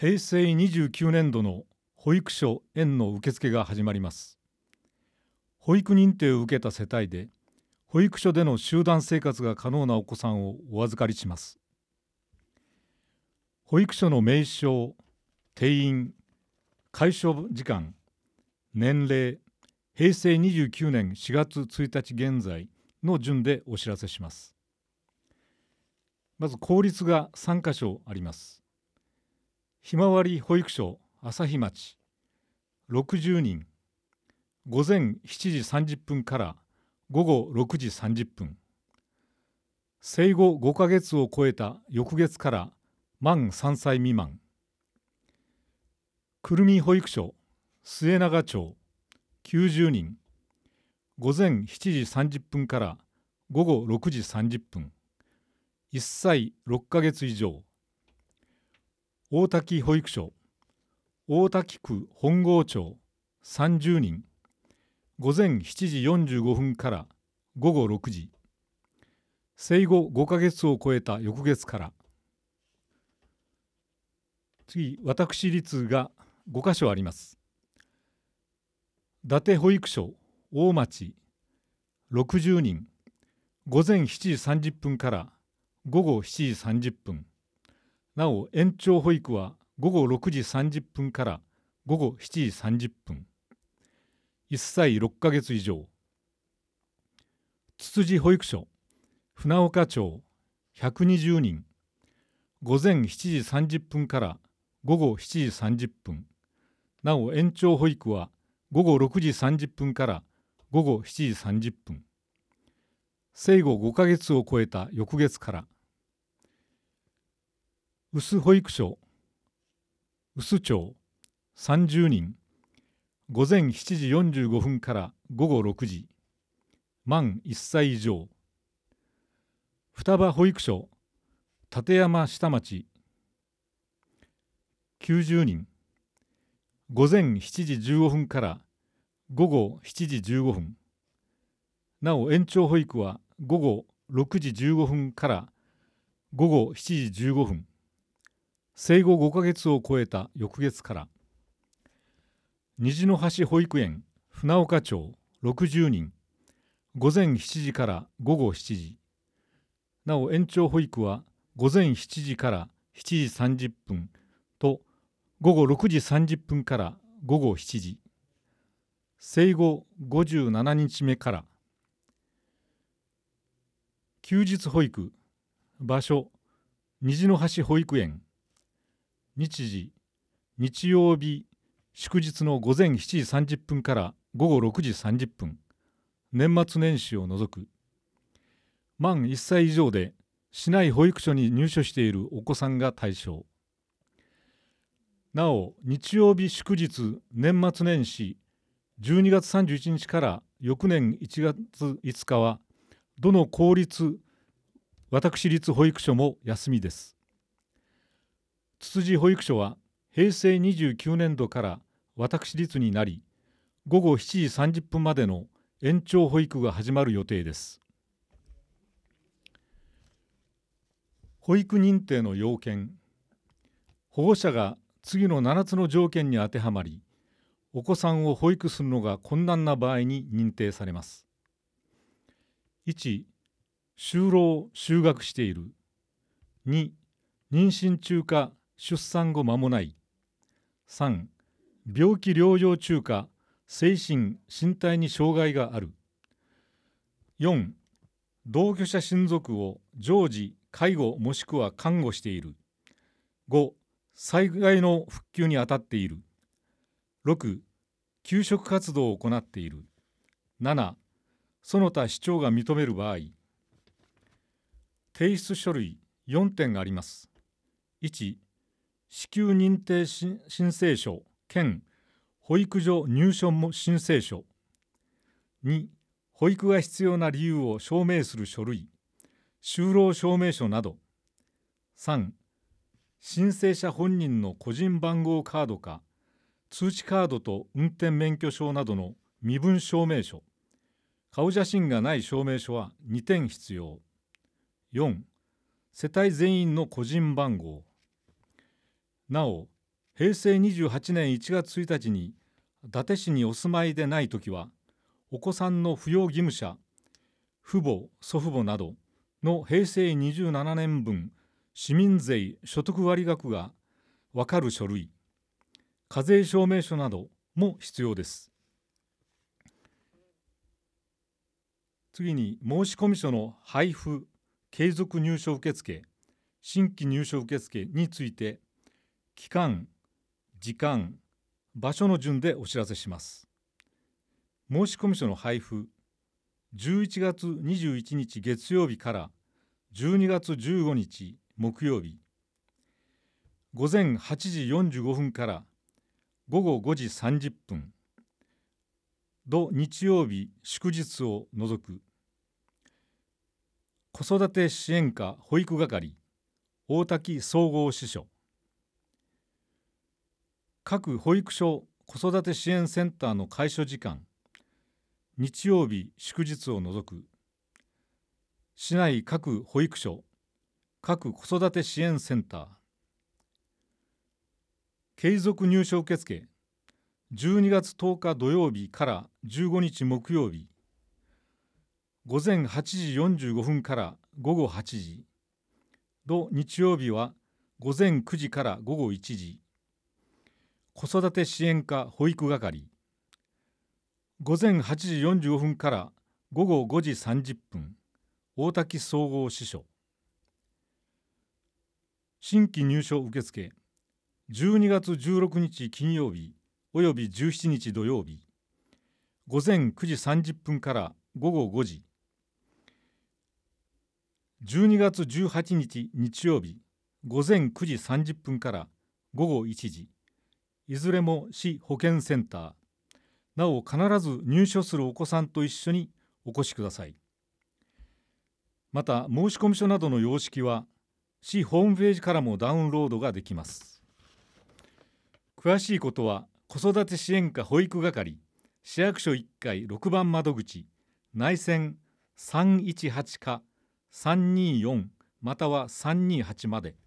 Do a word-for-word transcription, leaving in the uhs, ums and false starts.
へいせいにじゅうきゅうねんどの保育所園の受付が始まります。保育認定を受けた世帯で、保育所での集団生活が可能なお子さんをお預かりします。保育所の名称、定員、開所時間、年齢、へいせいにじゅうきゅうねんしがつついたち現在の順でお知らせします。まず公立がさんかしょあります。ひまわり保育所朝日町ろくじゅうにん、ごぜんしちじさんじゅっぷんからごごろくじさんじゅっぷん、生後ごかげつを超えた翌月から満さんさい未満。くるみ保育所末永町きゅうじゅうにん、ごぜんしちじさんじゅっぷんからごごろくじさんじゅっぷん、いっさいろっかげつ以上。大滝保育所大滝区本郷町さんじゅうにん、ごぜんしちじよんじゅうごふんからごごろくじ、生後ごかげつを超えた翌月から。次、私立がごかしょあります。伊達保育所大町ろくじゅうにん、ごぜんしちじさんじゅっぷんからごごしちじさんじゅっぷん。なお延長保育はごごろくじさんじゅっぷんからごごしちじさんじゅっぷん。いっさいろっかげつ以上。つつじ保育所船岡町ひゃくにじゅうにん、ごぜんしちじさんじゅっぷんからごごしちじさんじゅっぷん。なお延長保育はごごろくじさんじゅっぷんからごごしちじさんじゅっぷん。生後ごかげつを超えた翌月から。臼保育所臼町さんじゅうにん、ごぜんしちじよんじゅうごふんからごごろくじ、満いっさい以上。双葉保育所立山下町きゅうじゅうにん、ごぜんしちじじゅうごふんからごごしちじじゅうごふん。なお延長保育はごごろくじじゅうごふんからごごしちじじゅうごふん。生後ごかげつを超えた翌月から。虹の橋保育園船岡町ろくじゅうにん、ごぜんしちじからごごしちじ。なお延長保育はごぜんしちじからしちじさんじゅっぷんとごごろくじさんじゅっぷんからごごしちじ。生後ごじゅうななにちめから。休日保育場所虹の橋保育園、日時日曜日祝日のごぜんしちじさんじゅっぷんからごごろくじさんじゅっぷん、年末年始を除く。満いっさい以上で市内保育所に入所しているお子さんが対象。なお日曜日祝日年末年始じゅうにがつさんじゅういちにちから翌年いちがついつかはどの公立私立保育所も休みです。つつじ保育所はへいせいにじゅうきゅうねんどから私立になり、ごごしちじさんじゅっぷんまでの延長保育が始まる予定です。保育認定の要件。保護者が次のななつの条件に当てはまり、お子さんを保育するのが困難な場合に認定されます。いち、就労・就学している。に、妊娠中か出産後間もない。さん、病気療養中か精神・身体に障害がある。よん、同居者親族を常時介護もしくは看護している。ご、災害の復旧に当たっている。ろく、給食活動を行っている。なな、その他主張が認める場合。提出書類よんてんあります。いち、支給認定申請書兼保育所入所申請書。に、保育が必要な理由を証明する書類、就労証明書など。さん、申請者本人の個人番号カードか通知カードと運転免許証などの身分証明書。顔写真がない証明書はにてん必要。よん、世帯全員の個人番号。なお、 へいせいにじゅうはちねんいちがつついたちに伊達市にお住まいでないときは、お子さんの扶養義務者、父母、祖父母などのへいせいにじゅうななねんぶん市民税所得割額が分かる書類、課税証明書なども必要です。次に、申込書の配布、継続入所受付、新規入所受付について、期間、時間、場所の順でお知らせします。申込書の配布、じゅういちがつにじゅういちにち月曜日からじゅうにがつじゅうごにち木曜日、ごぜんはちじよんじゅうごふんからごごごじさんじゅっぷん、土日曜日祝日を除く。子育て支援課保育係大滝総合支所、各保育所子育て支援センターの開所時間、日曜日祝日を除く。市内各保育所、各子育て支援センター、継続入所受付、じゅうにがつとおか土曜日からじゅうごにち木曜日、ごぜんはちじよんじゅうごふんからごごはちじ、土日曜日はごぜんくじからごごいちじ、子育て支援課保育係、ごぜんはちじよんじゅうごふんからごごごじさんじゅっぷん、大滝総合支所。新規入所受付、じゅうにがつじゅうろくにち金曜日およびじゅうしちにち土曜日、ごぜんくじさんじゅっぷんからごごごじ、じゅうにがつじゅうはちにち日曜日、ごぜんくじさんじゅっぷんからごごいちじ、いずれも市保健センター。なお、必ず入所するお子さんと一緒にお越しください。また、申込書などの様式は、市ホームページからもダウンロードができます。詳しいことは、子育て支援課保育係、市役所いっかいろくばん窓口、内線さんいちはちかさんにーよんまたはさんにーはちまで。